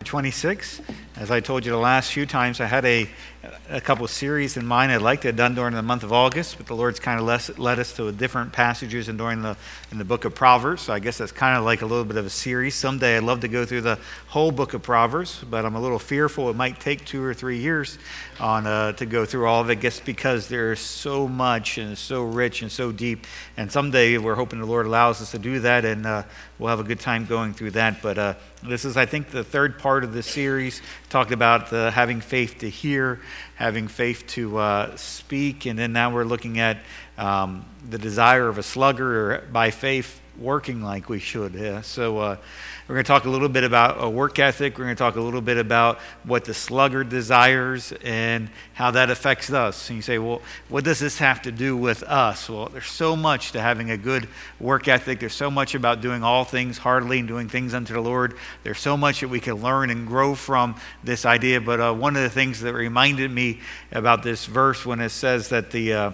26. As I told you the last few times, I had a couple of series in mind I'd like to have done during the month of August, but the Lord's kind of led us to different passages in the book of Proverbs. So I guess that's kind of like a little bit of a series. Someday I'd love to go through the whole book of Proverbs, but I'm a little fearful it might take 2 or 3 years to go through all of it, just because there's so much and it's so rich and so deep. And someday we're hoping the Lord allows us to do that, and we'll have a good time going through that. But this is, I think, the third part of the series. Talked about having faith to hear, having faith to speak, and then now we're looking at the desire of a sluggard, or by faith working like we should. Yeah. So we're going to talk a little bit about a work ethic. We're going to talk a little bit about what the sluggard desires and how that affects us. And you say, well, what does this have to do with us? Well, there's so much to having a good work ethic. There's so much about doing all things heartily and doing things unto the Lord. There's so much that we can learn and grow from this idea. But one of the things that reminded me about this verse, when it says that the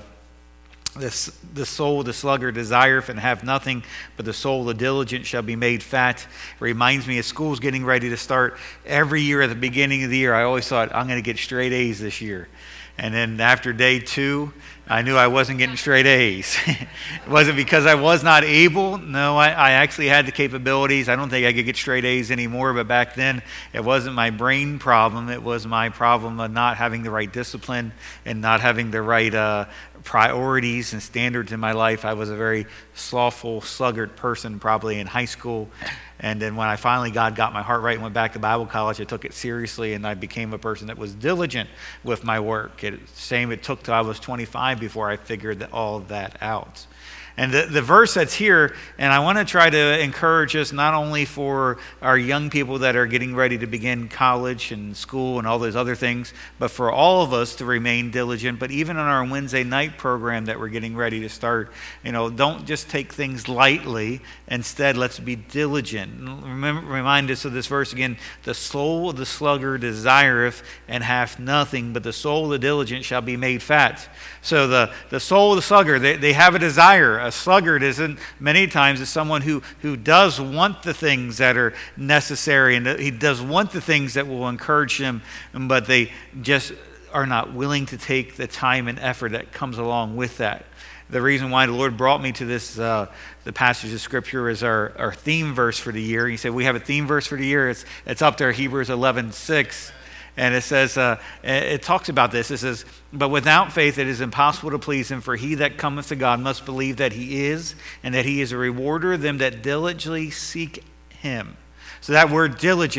soul of the sluggard desireth and have nothing, but the soul of the diligent shall be made fat. It reminds me of school's getting ready to start. Every year at the beginning of the year, I always thought, I'm going to get straight A's this year. And then after day 2, I knew I wasn't getting straight A's. It wasn't because I was not able. No, I actually had the capabilities. I don't think I could get straight A's anymore, but back then it wasn't my brain problem. It was my problem of not having the right discipline and not having the right priorities and standards in my life. I was a very slothful, sluggard person probably in high school. And then when I finally got my heart right and went back to Bible college, I took it seriously, and I became a person that was diligent with my work. It took till I was 25 before I figured all of that out. And the verse that's here, and I want to try to encourage us not only for our young people that are getting ready to begin college and school and all those other things, but for all of us to remain diligent. But even on our Wednesday night program that we're getting ready to start, don't just take things lightly. Instead, let's be diligent. Remind us of this verse again. The soul of the sluggard desireth and hath nothing, but the soul of the diligent shall be made fat. So the soul of the sluggard, they have a desire. A sluggard isn't many times is someone who does want the things that are necessary, and he does want the things that will encourage him, but they just are not willing to take the time and effort that comes along with that. The reason why the Lord brought me to this, the passage of Scripture, is our theme verse for the year. He said we have a theme verse for the year. It's up there, Hebrews 11:6. And it says, it talks about this. It says, but without faith it is impossible to please him, for he that cometh to God must believe that he is, and that he is a rewarder of them that diligently seek him. So that word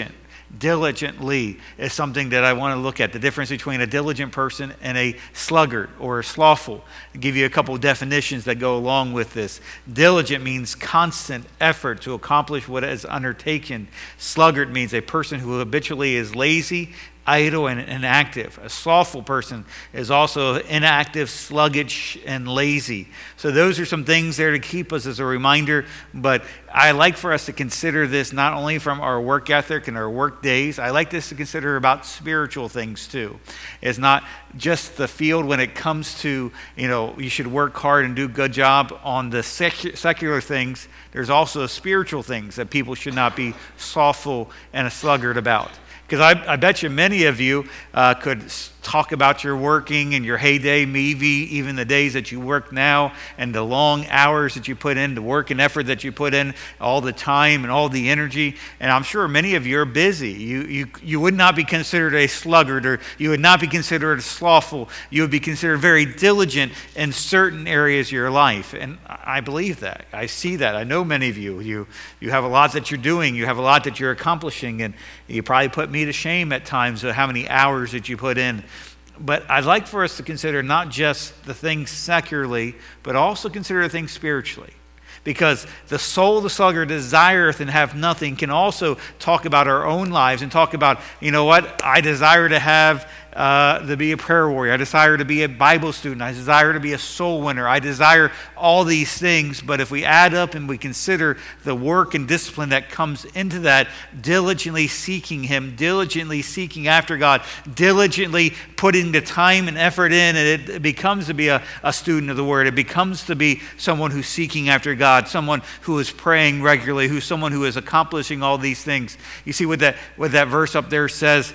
diligently is something that I want to look at. The difference between a diligent person and a sluggard or a slothful. I'll give you a couple of definitions that go along with this. Diligent means constant effort to accomplish what is undertaken. Sluggard means a person who habitually is lazy, idle, and inactive. A slothful person is also inactive, sluggish, and lazy. So those are some things there to keep us as a reminder. But I like for us to consider this not only from our work ethic and our work days. I like this to consider about spiritual things too. It's not just the field when it comes to, you should work hard and do a good job on the secular things. There's also spiritual things that people should not be slothful and a sluggard about. Because I bet you many of you could talk about your working and your heyday, maybe even the days that you work now and the long hours that you put in, the work and effort that you put in, all the time and all the energy. And I'm sure many of you are busy. You would not be considered a sluggard, or you would not be considered slothful. You would be considered very diligent in certain areas of your life. And I believe that. I see that. I know many of you. You have a lot that you're doing. You have a lot that you're accomplishing. And you probably put me to shame at times of how many hours that you put in. But I'd like for us to consider not just the things secularly, but also consider the things spiritually. Because the soul of the sluggard desireth and have nothing can also talk about our own lives and talk about, I desire to have to be a prayer warrior. I desire to be a Bible student. I desire to be a soul winner. I desire all these things. But if we add up and we consider the work and discipline that comes into that, diligently seeking Him, diligently seeking after God, diligently putting the time and effort in, and it becomes to be a student of the Word. It becomes to be someone who's seeking after God, someone who is praying regularly, who's someone who is accomplishing all these things. You see what that verse up there says?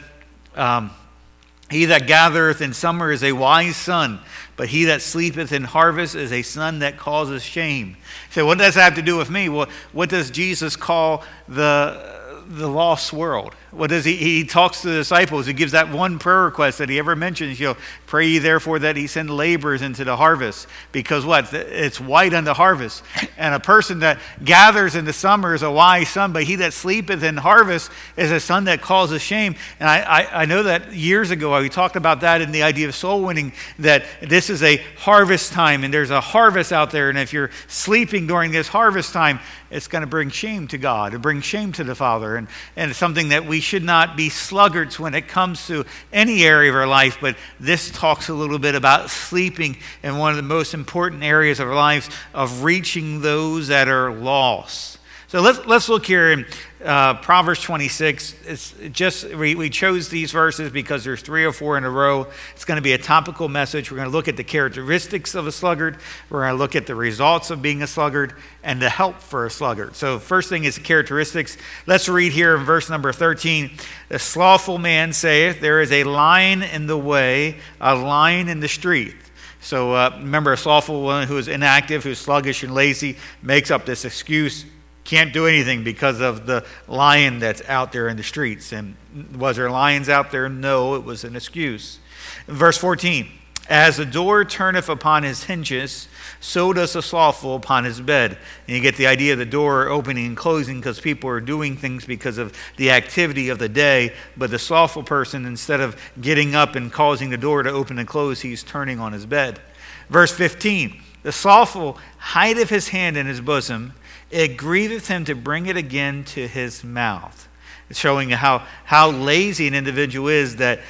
He that gathereth in summer is a wise son, but he that sleepeth in harvest is a son that causes shame. So what does that have to do with me? Well, what does Jesus call the lost world? What does he talks to the disciples. He gives that one prayer request that he ever mentions, pray ye therefore that he send laborers into the harvest. Because what? It's white unto harvest. And a person that gathers in the summer is a wise son, but he that sleepeth in harvest is a son that causes shame. And I know that years ago we talked about that in the idea of soul winning, that this is a harvest time and there's a harvest out there. And if you're sleeping during this harvest time, it's going to bring shame to God. It brings shame to the Father. And it's something that we should not be sluggards when it comes to any area of our life. But this talks a little bit about sleeping in one of the most important areas of our lives, of reaching those that are lost. So let's look here in Proverbs 26. It's just we chose these verses because there's 3 or 4 in a row. It's going to be a topical message. We're going to look at the characteristics of a sluggard. We're going to look at the results of being a sluggard and the help for a sluggard. So first thing is characteristics. Let's read here in verse number 13. The slothful man saith, there is a lion in the way, a lion in the street. So remember, a slothful one who is inactive, who's sluggish and lazy, makes up this excuse. Can't do anything because of the lion that's out there in the streets. And was there lions out there? No, it was an excuse. Verse 14, as the door turneth upon his hinges, so does the slothful upon his bed. And you get the idea of the door opening and closing because people are doing things because of the activity of the day. But the slothful person, instead of getting up and causing the door to open and close, he's turning on his bed. Verse 15, the slothful hideth his hand in his bosom, it grieveth him to bring it again to his mouth. It's showing how lazy an individual is that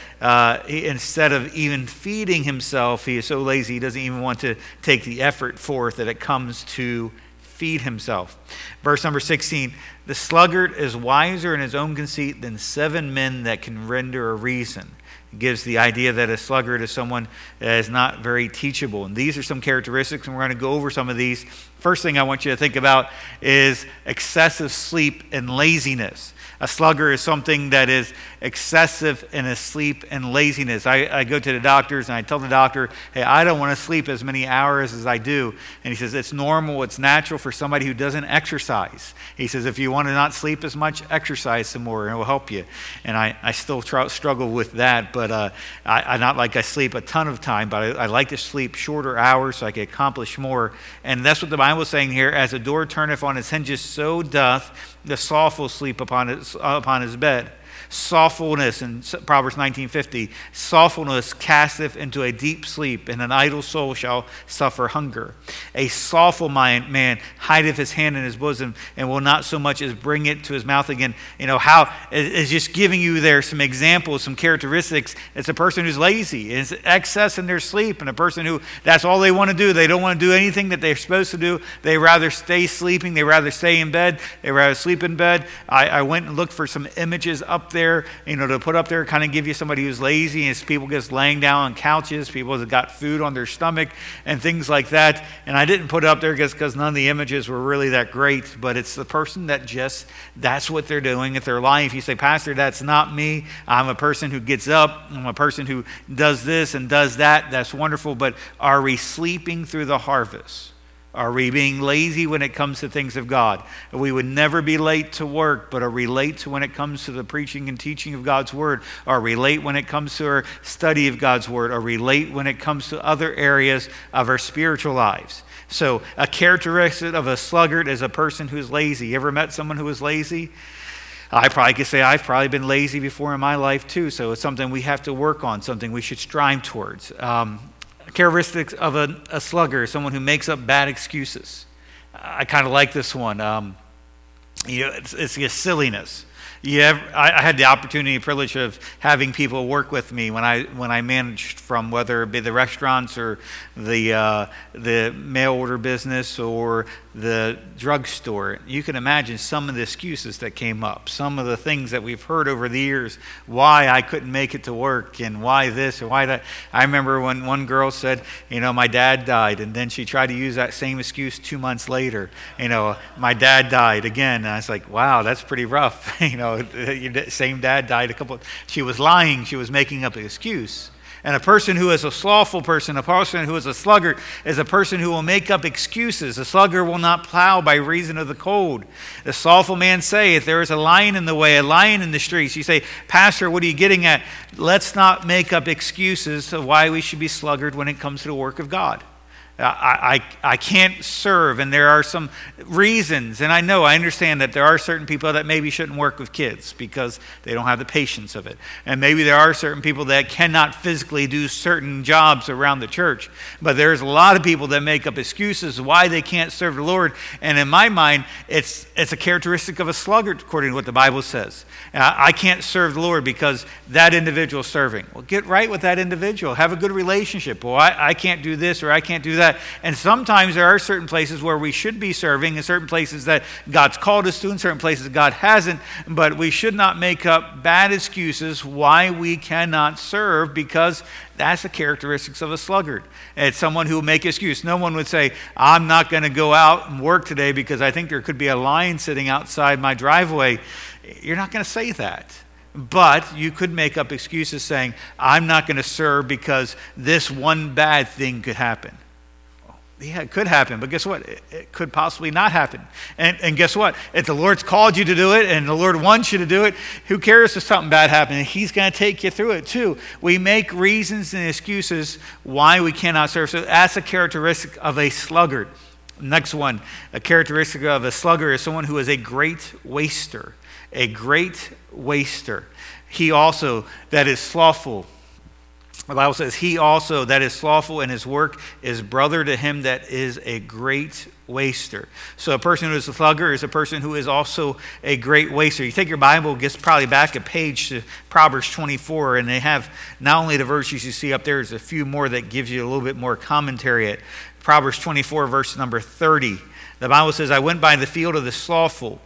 instead of even feeding himself, he is so lazy he doesn't even want to take the effort forth that it comes to feed himself. Verse number 16, the sluggard is wiser in his own conceit than 7 men that can render a reason. It gives the idea that a sluggard is someone that is not very teachable. And these are some characteristics, and we're going to go over some of these. First thing I want you to think about is excessive sleep and laziness. A sluggard is something that is excessive in his sleep and laziness. I go to the doctors and I tell the doctor, hey, I don't want to sleep as many hours as I do. And he says, it's normal, it's natural for somebody who doesn't exercise. He says, if you want to not sleep as much, exercise some more and it will help you. And I still struggle with that, but I not like I sleep a ton of time, but I like to sleep shorter hours so I can accomplish more. And that's what the Bible is saying here, as a door turneth on its hinges, so doth the slothful sleep upon his bed. Slothfulness in Proverbs 19:50, slothfulness casteth into a deep sleep, and an idle soul shall suffer hunger. A slothful man hideth his hand in his bosom, and will not so much as bring it to his mouth again. How it's just giving you there some examples, some characteristics. It's a person who's lazy, it's excess in their sleep, and a person who that's all they want to do. They don't want to do anything that they're supposed to do. They rather stay sleeping. They rather stay in bed. They rather sleep in bed. I went and looked for some images up there, to put up there, kind of give you somebody who's lazy, and it's people just laying down on couches, people that got food on their stomach and things like that. And I didn't put it up there because none of the images were really that great, but it's the person that that's what they're doing with their life. You say, Pastor, that's not me. I'm a person who gets up. I'm a person who does this and does that. That's wonderful, but are we sleeping through the harvest? Are we being lazy when it comes to things of God? We would never be late to work, but are we late when it comes to the preaching and teaching of God's Word? Are we late when it comes to our study of God's Word? Are we late when it comes to other areas of our spiritual lives? So a characteristic of a sluggard is a person who's lazy. You ever met someone who was lazy? I probably could say I've probably been lazy before in my life too, so it's something we have to work on, something we should strive towards. Characteristics of a sluggard, someone who makes up bad excuses. I kind of like this one. It's just silliness. Yeah, I had the opportunity and privilege of having people work with me when I managed, from whether it be the restaurants or the mail order business or the drugstore. You can imagine some of the excuses that came up, some of the things that we've heard over the years, why I couldn't make it to work and why this or why that. I remember when one girl said, my dad died, and then she tried to use that same excuse 2 months later. My dad died again. And I was like, wow, that's pretty rough. Your same dad died she was lying. She was making up an excuse. And a person who is a slothful person, a person who is a sluggard, is a person who will make up excuses. A sluggard will not plow by reason of the cold. The slothful man say, if there is a lion in the way, a lion in the streets, you say, Pastor, what are you getting at? Let's not make up excuses of why we should be sluggard when it comes to the work of God. I can't serve, and there are some reasons, and I understand that there are certain people that maybe shouldn't work with kids because they don't have the patience of it. And maybe there are certain people that cannot physically do certain jobs around the church. But there's a lot of people that make up excuses why they can't serve the Lord. And in my mind, it's a characteristic of a sluggard, according to what the Bible says. I can't serve the Lord because that individual is serving. Well, get right with that individual. Have a good relationship. Well, I can't do this or I can't do that. And sometimes there are certain places where we should be serving, and certain places that God's called us to, and certain places God hasn't. But we should not make up bad excuses why we cannot serve, because that's the characteristics of a sluggard. It's someone who will make excuse. No one would say, I'm not going to go out and work today because I think there could be a lion sitting outside my driveway. You're not going to say that. But you could make up excuses saying, I'm not going to serve because this one bad thing could happen. Yeah, it could happen, but guess what? It could possibly not happen. And guess what? If the Lord's called you to do it and the Lord wants you to do it, who cares if something bad happens? He's going to take you through it too. We make reasons and excuses why we cannot serve. So that's a characteristic of a sluggard. Next one, a characteristic of a sluggard is someone who is a great waster. A great waster. He also that is slothful. The Bible says, he also that is slothful in his work is brother to him that is a great waster. So a person who is a sluggard is a person who is also a great waster. You take your Bible, just probably back a page to Proverbs 24, and they have not only the verses you see up there, there's a few more that gives you a little bit more commentary at Proverbs 24, verse number 30. The Bible says, I went by the field of the slothful.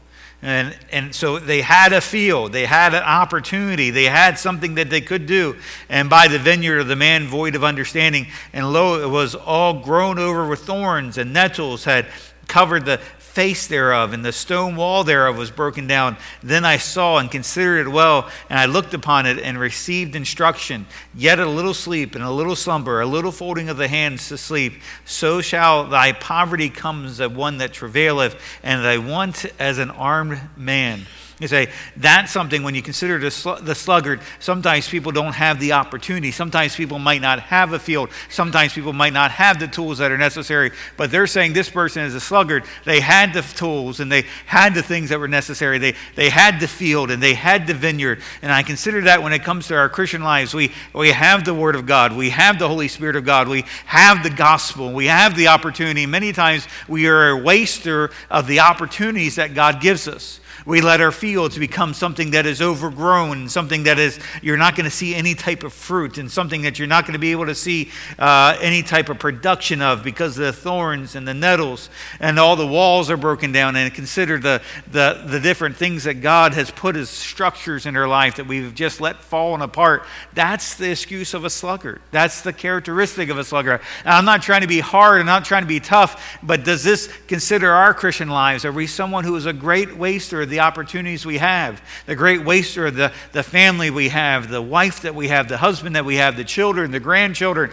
And so they had a field, they had an opportunity, they had something that they could do. And by the vineyard of the man void of understanding, and lo, it was all grown over with thorns, and nettles had covered the face thereof, and the stone wall thereof was broken down. Then I saw and considered it well, and I looked upon it and received instruction. Yet a little sleep and a little slumber, a little folding of the hands to sleep. So shall thy poverty come as one that travaileth, and thy want as an armed man. You say, that's something when you consider the sluggard, sometimes people don't have the opportunity. Sometimes people might not have a field. Sometimes people might not have the tools that are necessary. But they're saying this person is a sluggard. They had the tools and they had the things that were necessary. They had the field and they had the vineyard. And I consider that when it comes to our Christian lives, we have the Word of God. We have the Holy Spirit of God. We have the gospel. We have the opportunity. Many times we are a waster of the opportunities that God gives us. We let our fields become something that is overgrown, something that is, you're not going to see any type of fruit, and something that you're not going to be able to see any type of production of because of the thorns and the nettles, and all the walls are broken down. And consider the different things that God has put as structures in our life that we've just let falling apart. That's the excuse of a sluggard. That's the characteristic of a sluggard. And I'm not trying to be hard, I'm not trying to be tough, but does this consider our Christian lives? Are we someone who is a great waster of the opportunities we have, the great waster of the family we have, the wife that we have, the husband that we have, the children, the grandchildren,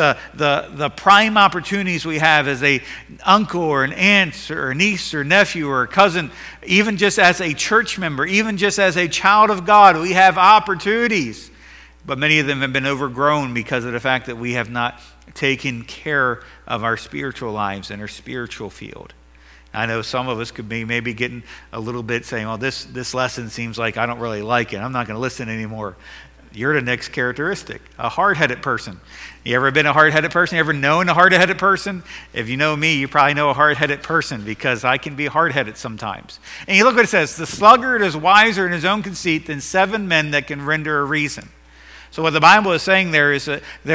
the prime opportunities we have as a uncle or an aunt or a niece or nephew or a cousin, even just as a church member, even just as a child of God, we have opportunities. But many of them have been overgrown because of the fact that we have not taken care of our spiritual lives and our spiritual field. I know some of us could be maybe getting a little bit saying, well, this lesson seems like I don't really like it. I'm not going to listen anymore. You're the next characteristic, a hard-headed person. You ever been a hard-headed person? You ever known a hard-headed person? If you know me, you probably know a hard-headed person because I can be hard-headed sometimes. And you look what it says, the sluggard is wiser in his own conceit than 7 men that can render a reason. So what the Bible is saying there is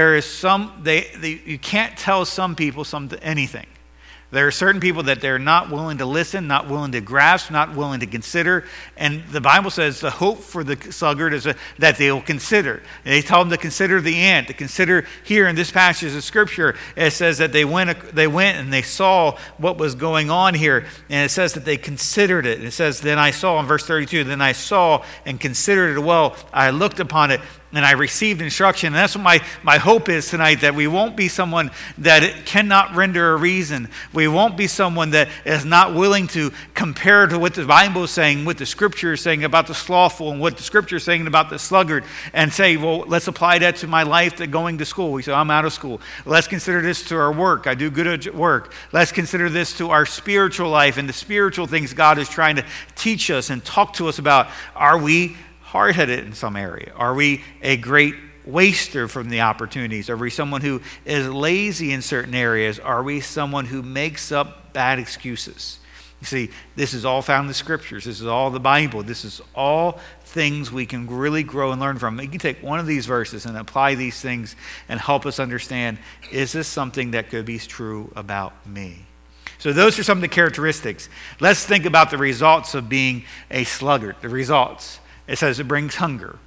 you can't tell some people anything. There are certain people that they're not willing to listen, not willing to grasp, not willing to consider. And the Bible says the hope for the sluggard is that they will consider. And they tell them to consider the ant, to consider here in this passage of Scripture. It says that they went and they saw what was going on here. And it says that they considered it. It says, then I saw, in verse 32, then I saw and considered it well. I looked upon it and I received instruction. And that's what my hope is tonight, that we won't be someone that cannot render a reason. We won't be someone that is not willing to compare to what the Bible is saying, what the Scripture is saying about the slothful, and what the Scripture is saying about the sluggard, and say, well, let's apply that to my life, to going to school. We say, I'm out of school. Let's consider this to our work. I do good at work. Let's consider this to our spiritual life and the spiritual things God is trying to teach us and talk to us about. Are we hard-headed in some area? Are we a great waster from the opportunities? Are we someone who is lazy in certain areas? Are we someone who makes up bad excuses? You see, this is all found in the Scriptures. This is all the Bible. This is all things we can really grow and learn from. You can take one of these verses and apply these things and help us understand, is this something that could be true about me? So those are some of the characteristics. Let's think about the results of being a sluggard. The results. It says it brings hunger.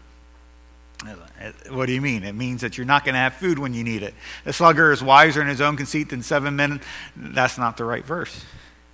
What do you mean? It means that you're not going to have food when you need it. The sluggard is wiser in his own conceit than 7 men. That's not the right verse.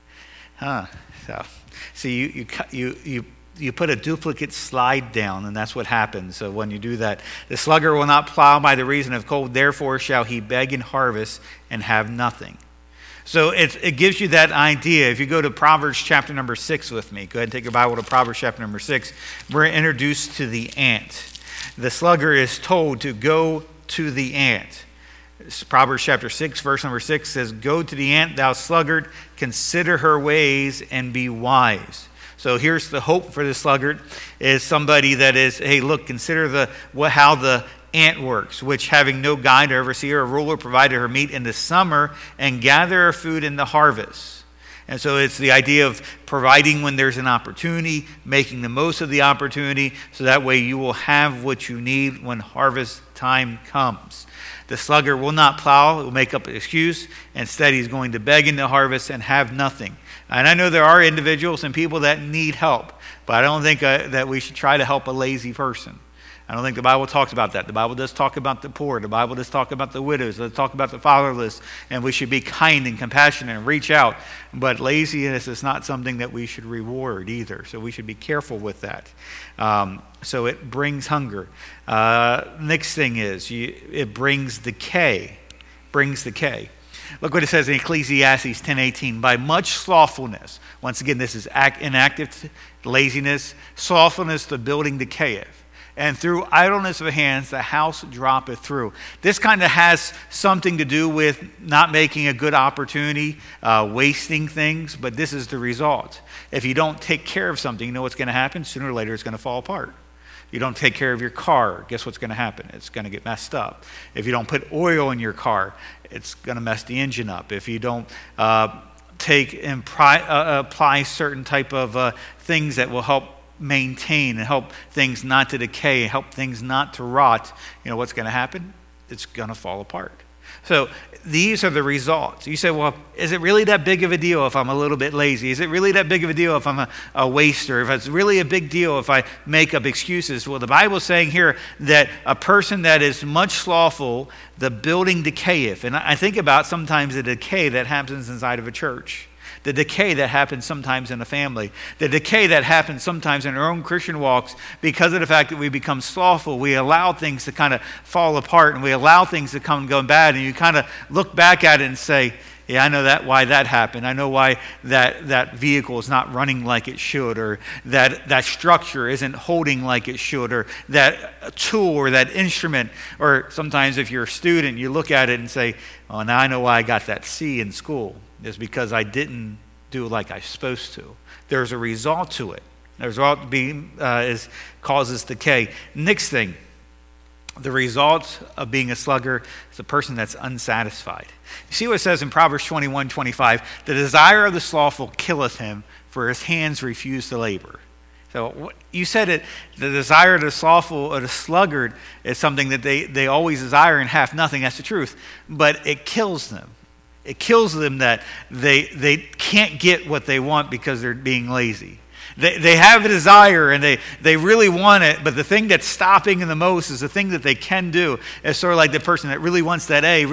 So, see, you put a duplicate slide down, and that's what happens. So when you do that, the sluggard will not plow by the reason of cold. Therefore shall he beg in harvest and have nothing. So it gives you that idea. If you go to Proverbs chapter number 6 with me, go ahead and take your Bible to Proverbs chapter number 6. We're introduced to the ant. The sluggard is told to go to the ant. Proverbs chapter 6, verse number 6 says, go to the ant, thou sluggard, consider her ways and be wise. So here's the hope for the sluggard, is somebody that is, hey, look, consider how the ant works, which having no guide or overseer or ruler provided her meat in the summer and gather her food in the harvest. And so it's the idea of providing when there's an opportunity, making the most of the opportunity, so that way you will have what you need when harvest time comes. The sluggard will not plow, will make up an excuse. Instead, he's going to beg in the harvest and have nothing. And I know there are individuals and people that need help, but I don't think that we should try to help a lazy person. I don't think the Bible talks about that. The Bible does talk about the poor. The Bible does talk about the widows. It does talk about the fatherless. And we should be kind and compassionate and reach out. But laziness is not something that we should reward either. So we should be careful with that. So it brings hunger. Next thing is, it brings decay. Brings decay. Look what it says in Ecclesiastes 10:18. By much slothfulness. Once again, this is inactive laziness. Slothfulness, the building decayeth. And through idleness of hands, the house droppeth through. This kind of has something to do with not making a good opportunity, wasting things, but this is the result. If you don't take care of something, you know what's going to happen? Sooner or later, it's going to fall apart. You don't take care of your car, guess what's going to happen? It's going to get messed up. If you don't put oil in your car, it's going to mess the engine up. If you don't apply certain type of things that will help maintain and help things not to decay, help things not to rot, you know what's going to happen? It's going to fall apart. So these are the results. You say, well, is it really that big of a deal if I'm a little bit lazy? Is it really that big of a deal if I'm a waster? If it's really a big deal if I make up excuses? Well, the Bible is saying here that a person that is much slothful, the building decayeth. And I think about sometimes the decay that happens inside of a church. The decay that happens sometimes in a family. The decay that happens sometimes in our own Christian walks because of the fact that we become slothful. We allow things to kind of fall apart and we allow things to come and go bad. And you kind of look back at it and say, yeah, I know why that happened. I know why that vehicle is not running like it should, or that structure isn't holding like it should, or that tool or that instrument. Or sometimes if you're a student, you look at it and say, oh, now I know why I got that C in school. It's because I didn't do it like I was supposed to. There's a result to it. The result causes decay. Next thing, the result of being a sluggard is a person that's unsatisfied. You see what it says in Proverbs 21:25, the desire of the slothful killeth him, for his hands refuse to labor. So you said it, the desire of the slothful or the sluggard is something that they always desire and have nothing. That's the truth. But it kills them. It kills them that they can't get what they want because they're being lazy. They have a desire and they really want it, but the thing that's stopping them the most is the thing that they can do. It's sort of like the person that really wants that A,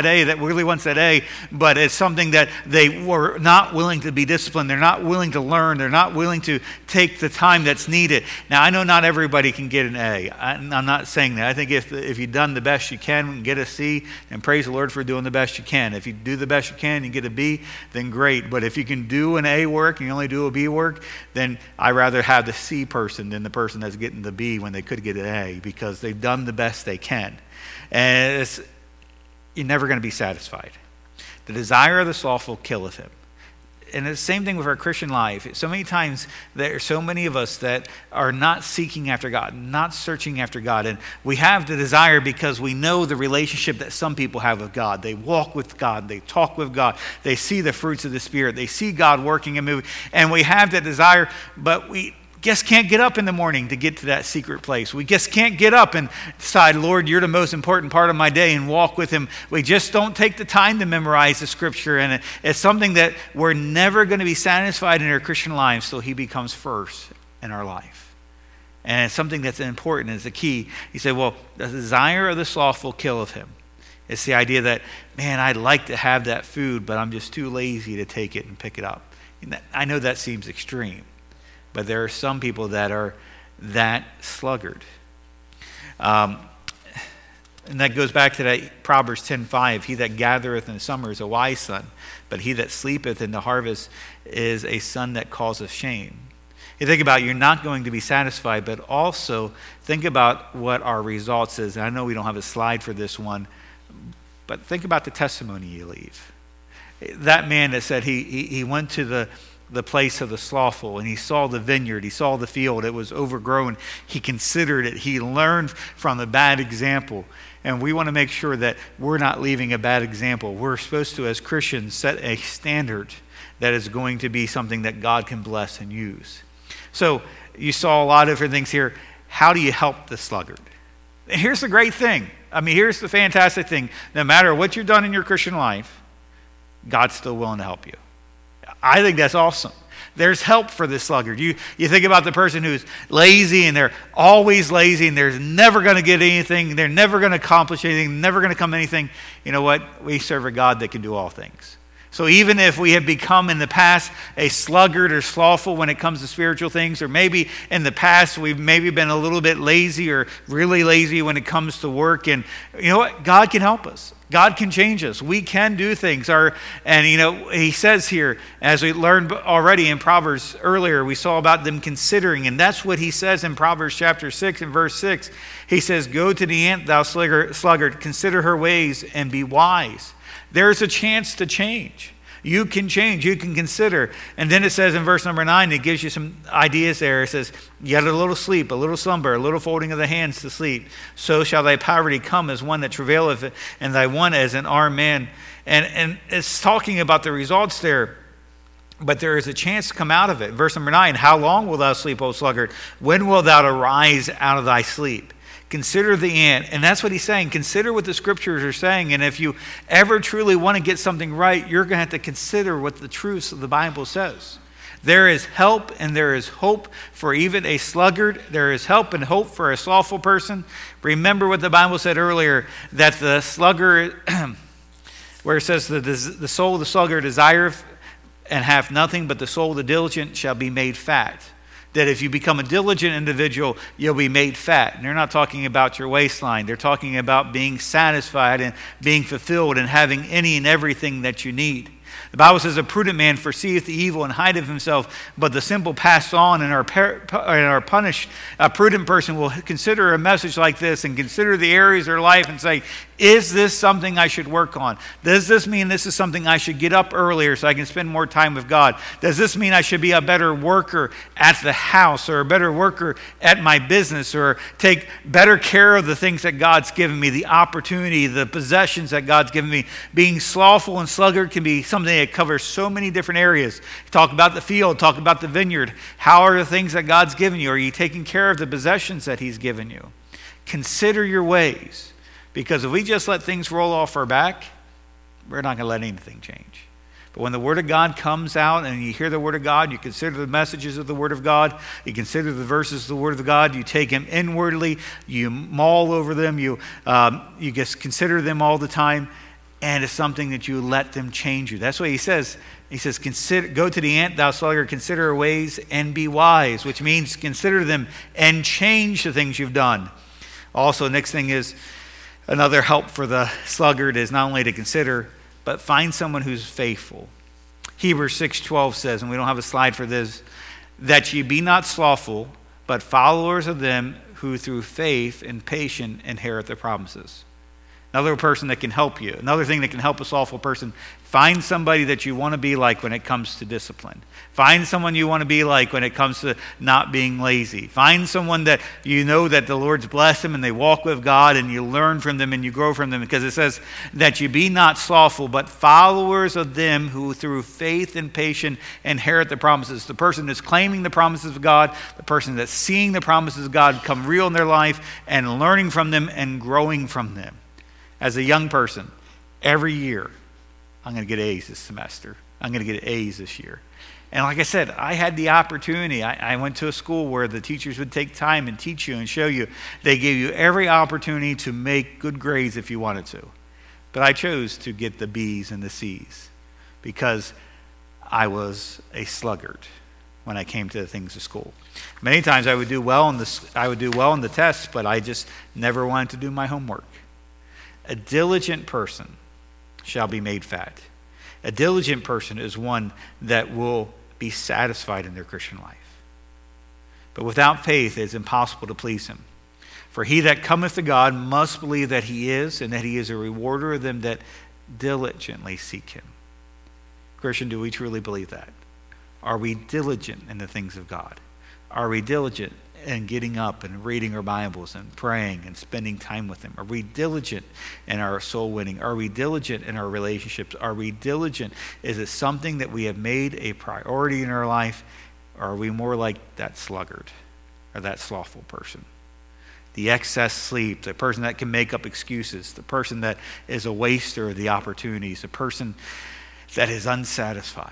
but it's something that they were not willing to be disciplined. They're not willing to learn. They're not willing to take the time that's needed. Now, I know not everybody can get an A. I'm not saying that. I think if you've done the best you can, get a C, and praise the Lord for doing the best you can. If you do the best you can and get a B, then great. But if you can do an A work and you only do a B work, then I'd rather have the C person than the person that's getting the B when they could get an A, because they've done the best they can. And you're never going to be satisfied. The desire of the slothful killeth him. And it's the same thing with our Christian life. So many times there are so many of us that are not seeking after God, not searching after God. And we have the desire because we know the relationship that some people have with God. They walk with God. They talk with God. They see the fruits of the Spirit. They see God working and moving. And we have that desire, but we just can't get up in the morning to get to that secret place. We just can't get up and decide, Lord, you're the most important part of my day, and walk with him. We just don't take the time to memorize the scripture. And it's something that we're never going to be satisfied in our Christian lives till he becomes first in our life. And it's something that's important. It's a key. He said, well, the desire of the slothful killeth him. It's the idea that, man, I'd like to have that food, but I'm just too lazy to take it and pick it up. And I know that seems extreme. But there are some people that are that sluggard. And that goes back to that Proverbs 10:5. He that gathereth in the summer is a wise son, but he that sleepeth in the harvest is a son that causeth shame. You think about, you're not going to be satisfied, but also think about what our results is. And I know we don't have a slide for this one, but think about the testimony you leave. That man that said he went to the place of the slothful, and he saw the vineyard, he saw the field, it was overgrown. He considered it. He learned from the bad example. And we want to make sure that we're not leaving a bad example. We're supposed to, as Christians, set a standard that is going to be something that God can bless and use. So you saw a lot of different things here. How do you help the sluggard? And here's the great thing. Here's the fantastic thing. No matter what you've done in your Christian life, God's still willing to help you. I think that's awesome. There's help for this sluggard. You think about the person who's lazy, and they're always lazy, and they're never going to get anything. They're never going to accomplish anything, never going to come anything. You know what? We serve a God that can do all things. So even if we have become in the past a sluggard or slothful when it comes to spiritual things, or maybe in the past we've maybe been a little bit lazy or really lazy when it comes to work, and you know what? God can help us. God can change us. We can do things. He says here, as we learned already in Proverbs earlier, we saw about them considering, and that's what he says in Proverbs chapter 6 and verse 6. He says, go to the ant, thou sluggard, consider her ways and be wise. There's a chance to change. You can change. You can consider. And then it says in verse number 9, it gives you some ideas there. It says, yet a little sleep, a little slumber, a little folding of the hands to sleep. So shall thy poverty come as one that travaileth, and thy want as an armed man. And it's talking about the results there. But there is a chance to come out of it. Verse number 9, how long wilt thou sleep, O sluggard? When wilt thou arise out of thy sleep? Consider the ant. And that's what he's saying. Consider what the scriptures are saying. And if you ever truly want to get something right, you're going to have to consider what the truths of the Bible says. There is help and there is hope for even a sluggard. There is help and hope for a slothful person. Remember what the Bible said earlier, that the sluggard, where it says the soul of the sluggard desireth and hath nothing, but the soul of the diligent shall be made fat. That if you become a diligent individual, you'll be made fat. And they're not talking about your waistline. They're talking about being satisfied and being fulfilled and having any and everything that you need. The Bible says, a prudent man foreseeth the evil and hideth himself, but the simple pass on and are punished. A prudent person will consider a message like this and consider the areas of their life and say, is this something I should work on? Does this mean this is something I should get up earlier so I can spend more time with God? Does this mean I should be a better worker at the house, or a better worker at my business, or take better care of the things that God's given me, the opportunity, the possessions that God's given me? Being slothful and sluggard can be something that covers so many different areas. Talk about the field, talk about the vineyard. How are the things that God's given you? Are you taking care of the possessions that He's given you? Consider your ways. Because if we just let things roll off our back, we're not going to let anything change. But when the Word of God comes out and you hear the Word of God, you consider the messages of the Word of God, you consider the verses of the Word of God, you take them inwardly, you mull over them, you just consider them all the time, and it's something that you let them change you. That's what he says. He says, go to the ant, thou sluggard, consider her ways and be wise, which means consider them and change the things you've done. Also, next thing is, another help for the sluggard is not only to consider, but find someone who's faithful. Hebrews 6:12 says, and we don't have a slide for this, that ye be not slothful, but followers of them who through faith and patience inherit the promises. Another person that can help you. Another thing that can help a slothful person. Find somebody that you want to be like when it comes to discipline. Find someone you want to be like when it comes to not being lazy. Find someone that you know that the Lord's blessed them and they walk with God, and you learn from them and you grow from them, because it says that you be not slothful, but followers of them who through faith and patience inherit the promises. The person that's claiming the promises of God, the person that's seeing the promises of God come real in their life and learning from them and growing from them. As a young person, every year, I'm going to get A's this semester. I'm going to get A's this year. And like I said, I had the opportunity. I went to a school where the teachers would take time and teach you and show you. They gave you every opportunity to make good grades if you wanted to. But I chose to get the B's and the C's because I was a sluggard when I came to the things of school. Many times I would do well in the tests, but I just never wanted to do my homework. A diligent person shall be made fat. A diligent person is one that will be satisfied in their Christian life. But without faith it is impossible to please him. For he that cometh to God must believe that he is, and that he is a rewarder of them that diligently seek him. Christian, do we truly believe that? Are we diligent in the things of God? Are we diligent in getting up and reading our Bibles and praying and spending time with him? Are we diligent in our soul winning? Are we diligent in our relationships? Are we diligent? Is it something that we have made a priority in our life? Or are we more like that sluggard or that slothful person? The excess sleep, the person that can make up excuses, the person that is a waster of the opportunities, the person that is unsatisfied.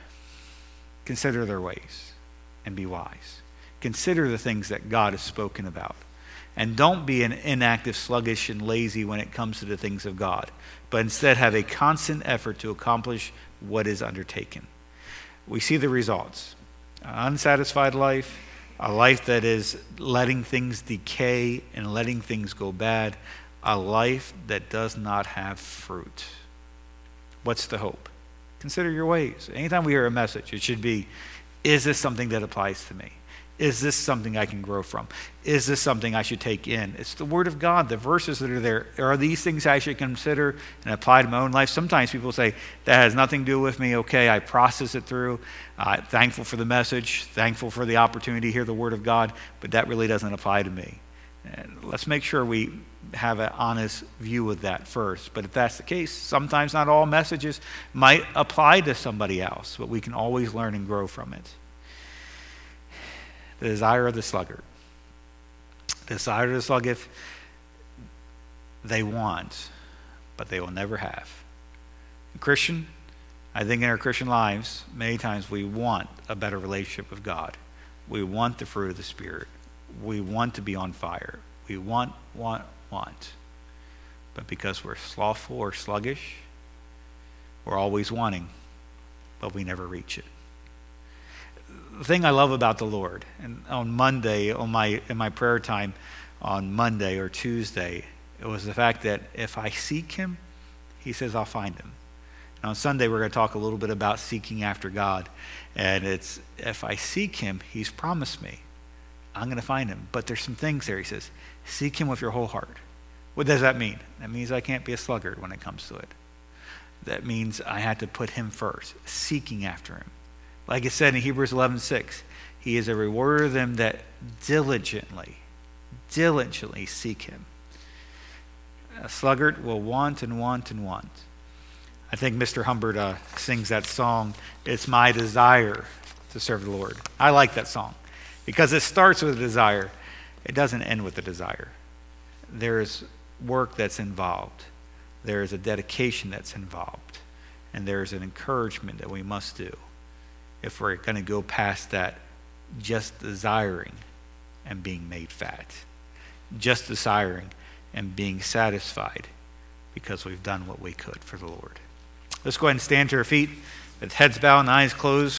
Consider their ways and be wise. Consider the things that God has spoken about. And don't be an inactive, sluggish, and lazy when it comes to the things of God, but instead have a constant effort to accomplish what is undertaken. We see the results. An unsatisfied life, a life that is letting things decay and letting things go bad, a life that does not have fruit. What's the hope? Consider your ways. Anytime we hear a message, it should be, is this something that applies to me? Is this something I can grow from? Is this something I should take in? It's the Word of God, the verses that are there. Are these things I should consider and apply to my own life? Sometimes people say, that has nothing to do with me. Okay, I process it through. Thankful for the message, thankful for the opportunity to hear the Word of God, but that really doesn't apply to me. And let's make sure we have an honest view of that first. But if that's the case, sometimes not all messages might apply to somebody else, but we can always learn and grow from it. The desire of the sluggard. The desire of the sluggard, they want, but they will never have. Christian, I think in our Christian lives, many times we want a better relationship with God. We want the fruit of the Spirit. We want to be on fire. We want. But because we're slothful or sluggish, we're always wanting, but we never reach it. The thing I love about the Lord, and on Monday, in my prayer time on Monday or Tuesday, it was the fact that if I seek him, he says I'll find him. And on Sunday, we're going to talk a little bit about seeking after God. And it's, if I seek him, he's promised me I'm going to find him. But there's some things there. He says, seek him with your whole heart. What does that mean? That means I can't be a sluggard when it comes to it. That means I had to put him first, seeking after him. Like it said in Hebrews 11:6, he is a rewarder of them that diligently seek him. A sluggard will want and want and want. I think Mr. Humbert sings that song, "It's my desire to serve the Lord." I like that song because it starts with a desire. It doesn't end with a desire. There's work that's involved. There is a dedication that's involved. And there's an encouragement that we must do if we're going to go past that just desiring and being made fat. Just desiring and being satisfied because we've done what we could for the Lord. Let's go ahead and stand to our feet with heads bowed and eyes closed.